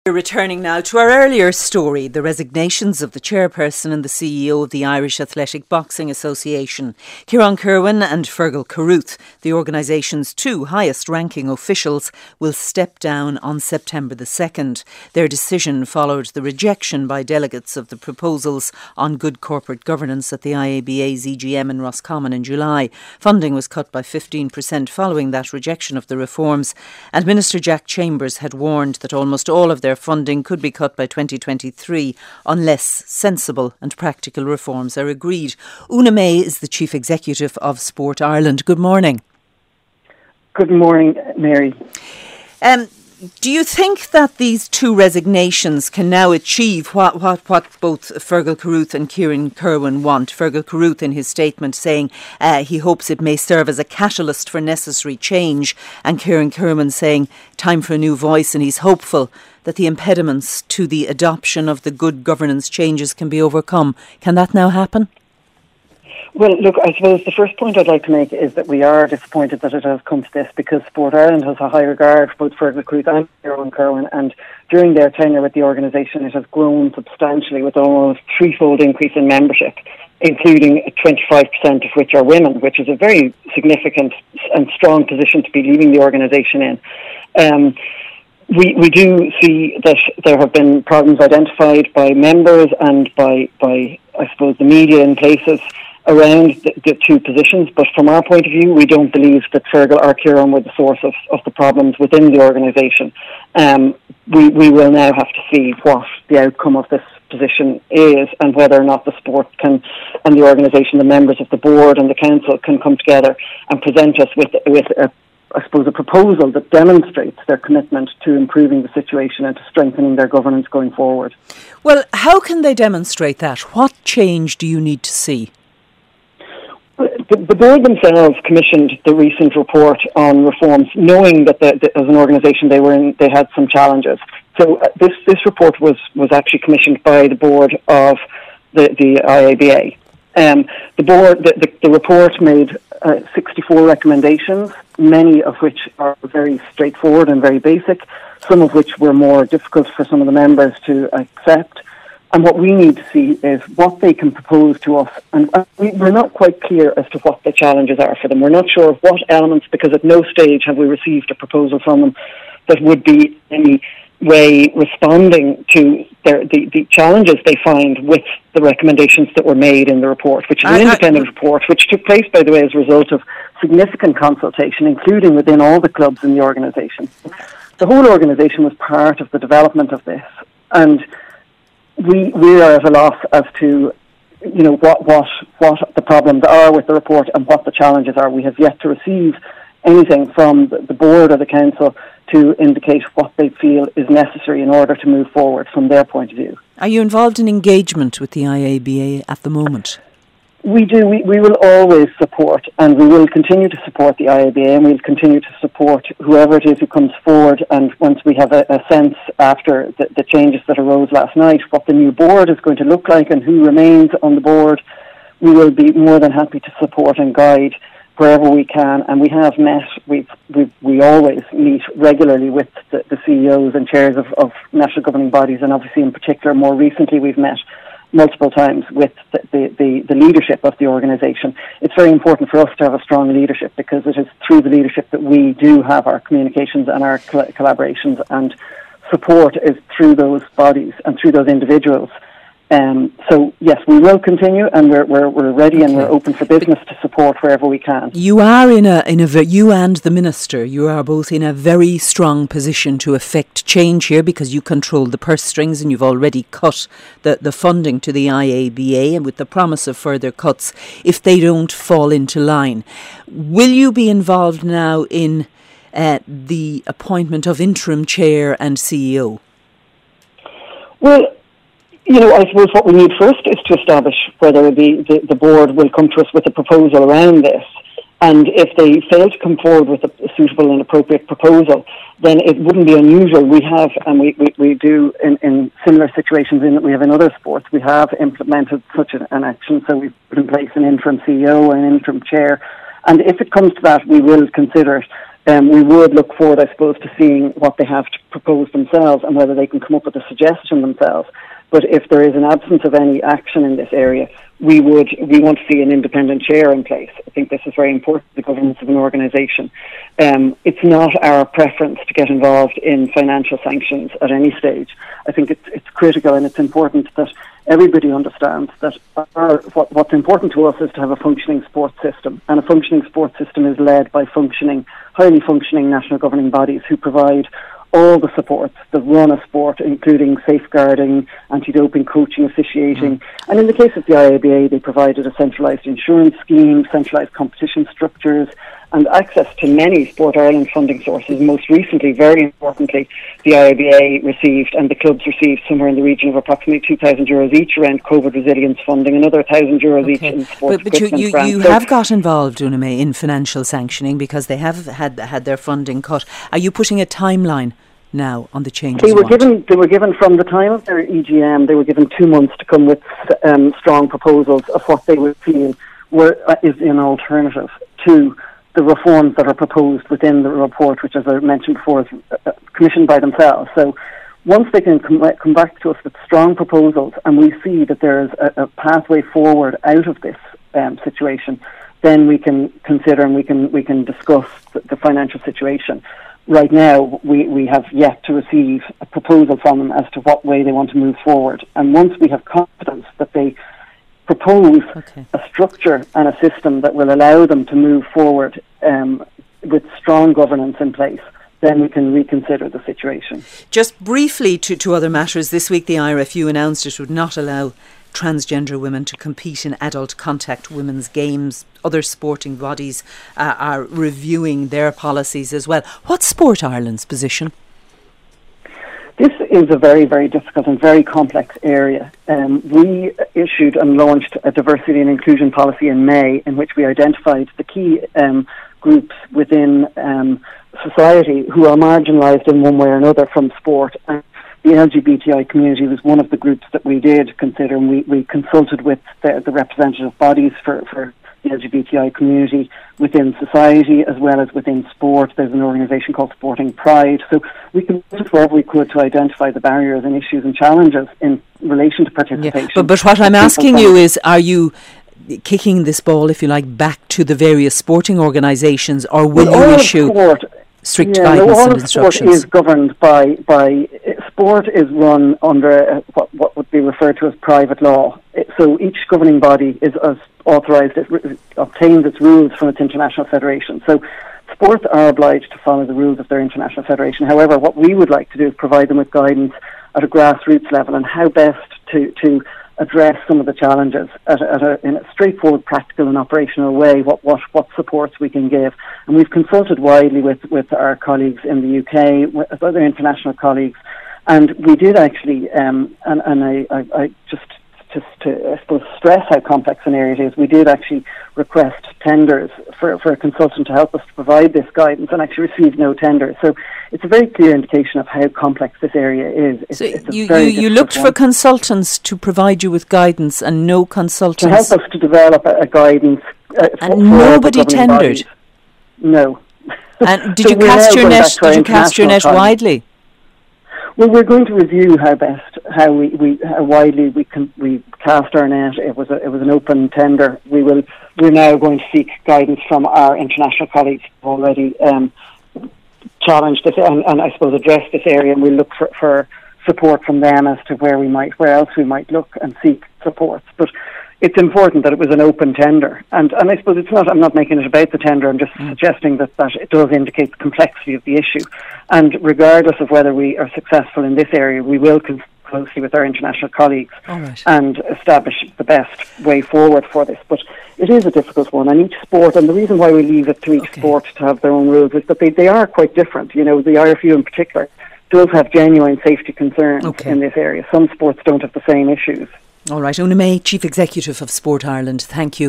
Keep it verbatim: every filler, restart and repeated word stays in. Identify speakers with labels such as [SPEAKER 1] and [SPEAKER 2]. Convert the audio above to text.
[SPEAKER 1] We're returning now to our earlier story, the resignations of the chairperson and the C E O of the Irish Athletic Boxing Association. Ciarán Kirwan and Fergal Carruth, the organisation's two highest-ranking officials, will step down on September the second. Their decision followed the rejection by delegates of the proposals on good corporate governance at the I A B A's E G M in Roscommon in July. Funding was cut by fifteen percent following that rejection of the reforms, and Minister Jack Chambers had warned that almost all of their funding could be cut by twenty twenty-three unless sensible and practical reforms are agreed. Una May is the Chief Executive of Sport Ireland. Good morning.
[SPEAKER 2] Good morning, Mary.
[SPEAKER 1] Um, do you think that these two resignations can now achieve what, what, what both Fergal Carruth and Ciarán Kirwan want? Fergal Carruth in his statement saying uh, he hopes it may serve as a catalyst for necessary change, and Ciarán Kirwan saying time for a new voice, and he's hopeful that the impediments to the adoption of the good governance changes can be overcome. Can that now happen?
[SPEAKER 2] Well, look, I suppose the first point I'd like to make is that we are disappointed that it has come to this, because Sport Ireland has a high regard for both Fergal Carruth and Ciarán Kirwan, and during their tenure with the organisation it has grown substantially with almost threefold increase in membership, including twenty-five percent of which are women, which is a very significant and strong position to be leaving the organisation in. Um, We we do see that there have been problems identified by members and by, by I suppose, the media in places around the, the two positions. But from our point of view, we don't believe that Fergal or Ciarán were the source of, of the problems within the organisation. Um, we, we will now have to see what the outcome of this position is, and whether or not the sport can, and the organisation, the members of the board and the council can come together and present us with with a I suppose, a proposal that demonstrates their commitment to improving the situation and to strengthening their governance going forward.
[SPEAKER 1] Well, how can they demonstrate that? What change do you need to see?
[SPEAKER 2] The, the board themselves commissioned the recent report on reforms, knowing that the, the, as an organisation they were in, they had some challenges. So uh, this this report was, was actually commissioned by the board of the, the I A B A. Um, the board, the, the, the report made uh, sixty-four recommendations, many of which are very straightforward and very basic, some of which were more difficult for some of the members to accept. And what we need to see is what they can propose to us. And we, we're not quite clear as to what the challenges are for them. We're not sure of what elements, because at no stage have we received a proposal from them that would be any way responding to their, the, the challenges they find with the recommendations that were made in the report, which is an I, independent I, report, which took place, by the way, as a result of significant consultation, including within all the clubs in the organisation. The whole organisation was part of the development of this, and we we are at a loss as to you know what what what the problems are with the report and what the challenges are. We have yet to receive anything from the, the board or the council to indicate what they feel is necessary in order to move forward from their point of view.
[SPEAKER 1] Are you involved in engagement with the I A B A at the moment?
[SPEAKER 2] We do. We, we will always support, and we will continue to support the I A B A, and we'll continue to support whoever it is who comes forward. And once we have a, a sense after the, the changes that arose last night, what the new board is going to look like and who remains on the board, we will be more than happy to support and guide wherever we can. And we have met, we we we always meet regularly with the, the C E Os and chairs of, of national governing bodies, and obviously in particular more recently we've met multiple times with the, the, the, the leadership of the organisation. It's very important for us to have a strong leadership, because it is through the leadership that we do have our communications and our cl- collaborations, and support is through those bodies and through those individuals. Um, so yes, we will continue, and we're we're, we're ready okay. and we're open for business to support wherever we can.
[SPEAKER 1] You are in a in a you and the minister, you are both in a very strong position to effect change here, because you control the purse strings, and you've already cut the, the funding to the I A B A, and with the promise of further cuts if they don't fall into line. Will you be involved now in uh, the appointment of interim chair and C E O?
[SPEAKER 2] Well, you know, I suppose what we need first is to establish whether the, the, the board will come to us with a proposal around this. And if they fail to come forward with a suitable and appropriate proposal, then it wouldn't be unusual. We have, and we, we, we do in, in similar situations in that we have in other sports, we have implemented such an, an action. So we've put in place an interim C E O and an interim chair. And if it comes to that, we will consider it. Um, we would look forward, I suppose, to seeing what they have to propose themselves and whether they can come up with a suggestion themselves. But if there is an absence of any action in this area, we would we want to see an independent chair in place. I think this is very important to the governance of an organisation. Um, it's not our preference to get involved in financial sanctions at any stage. I think it's it's critical and it's important that everybody understands that our, what, what's important to us is to have a functioning sports system, and a functioning sports system is led by functioning, highly functioning national governing bodies who provide all the supports that run a sport, including safeguarding, anti-doping, coaching, officiating. Mm. And in the case of the I A B A, they provided a centralised insurance scheme, centralised competition structures, and access to many Sport Ireland funding sources. Most recently, very importantly, the I A B A received, and the clubs received, somewhere in the region of approximately two thousand euros each around COVID resilience funding, another one thousand euros okay. each in sports
[SPEAKER 1] But, but you, you,
[SPEAKER 2] grants.
[SPEAKER 1] you
[SPEAKER 2] so
[SPEAKER 1] have got involved, Una May, in financial sanctioning because they have had had their funding cut. Are you putting a timeline now on the changes?
[SPEAKER 2] They were
[SPEAKER 1] you want?
[SPEAKER 2] given. They were given from the time of their E G M. They were given two months to come with um, strong proposals of what they would feel were uh, is an alternative to the reforms that are proposed within the report, which, as I mentioned before, is uh, commissioned by themselves. So once they can come, come back to us with strong proposals and we see that there is a, a pathway forward out of this um, situation, then we can consider and we can we can discuss the, the financial situation. Right now, we, we have yet to receive a proposal from them as to what way they want to move forward. And once we have confidence that they propose okay. a structure and a system that will allow them to move forward um, with strong governance in place, then we can reconsider the situation.
[SPEAKER 1] Just briefly to, to other matters, this week the I R F U announced it would not allow transgender women to compete in adult contact women's games. Other sporting bodies uh, are reviewing their policies as well. What's Sport Ireland's position?
[SPEAKER 2] This is a very, very difficult and very complex area. Um, we issued and launched a diversity and inclusion policy in May, in which we identified the key um, groups within um, society who are marginalised in one way or another from sport. And the L G B T I community was one of the groups that we did consider, and we, we consulted with the, the representative bodies for, for the L G B T I community within society as well as within sport. There's an organisation called Sporting Pride. So we consulted wherever we could to identify the barriers and issues and challenges in relation to participation.
[SPEAKER 1] Yeah, but, but what I'm asking you is, are you kicking this ball, if you like, back to the various sporting organisations, or will
[SPEAKER 2] well,
[SPEAKER 1] you issue
[SPEAKER 2] sport,
[SPEAKER 1] strict
[SPEAKER 2] yeah,
[SPEAKER 1] guidance
[SPEAKER 2] no, all
[SPEAKER 1] and
[SPEAKER 2] of
[SPEAKER 1] instructions?
[SPEAKER 2] Sport is governed by, by sport is run under uh, what, what would be referred to as private law. It, so each governing body is as authorised, it obtains its rules from its international federation. So sports are obliged to follow the rules of their international federation. However, what we would like to do is provide them with guidance at a grassroots level on how best to, to address some of the challenges at a, at a, in a straightforward, practical and operational way, what, what, what supports we can give. And we've consulted widely with, with our colleagues in the U K, with other international colleagues, and we did actually, um, and, and I, I, I just just to, I suppose, stress how complex an area it is, we did actually request tenders for, for a consultant to help us to provide this guidance, and actually received no tenders. So it's a very clear indication of how complex this area is. It's,
[SPEAKER 1] so
[SPEAKER 2] it's
[SPEAKER 1] you, you, you looked one. for consultants to provide you with guidance, and no consultants...
[SPEAKER 2] To help us to develop a, a guidance... Uh,
[SPEAKER 1] and for, nobody
[SPEAKER 2] for
[SPEAKER 1] tendered?
[SPEAKER 2] Bodies. No.
[SPEAKER 1] And did
[SPEAKER 2] so
[SPEAKER 1] you cast your net, did you cast your net
[SPEAKER 2] time.
[SPEAKER 1] widely?
[SPEAKER 2] Well, we're going to review how best, how we, we how widely we can we cast our net. It was a, it was an open tender. We will we're now going to seek guidance from our international colleagues who have already um, challenged this and, and I suppose addressed this area, and we'll look for, for support from them as to where we might where else we might look and seek supports. But it's important that it was an open tender, and and I suppose it's not. I'm not making it about the tender. I'm just mm. suggesting that, that it does indicate the complexity of the issue, and regardless of whether we are successful in this area, we will con- closely with our international colleagues
[SPEAKER 1] right.
[SPEAKER 2] and establish the best way forward for this. But it is a difficult one, and each sport, and the reason why we leave it to each okay. sport to have their own rules is that they, they are quite different. You know, the I R F U in particular does have genuine safety concerns okay. in this area. Some sports don't have the same issues.
[SPEAKER 1] All right, Una May, Chief Executive of Sport Ireland, thank you.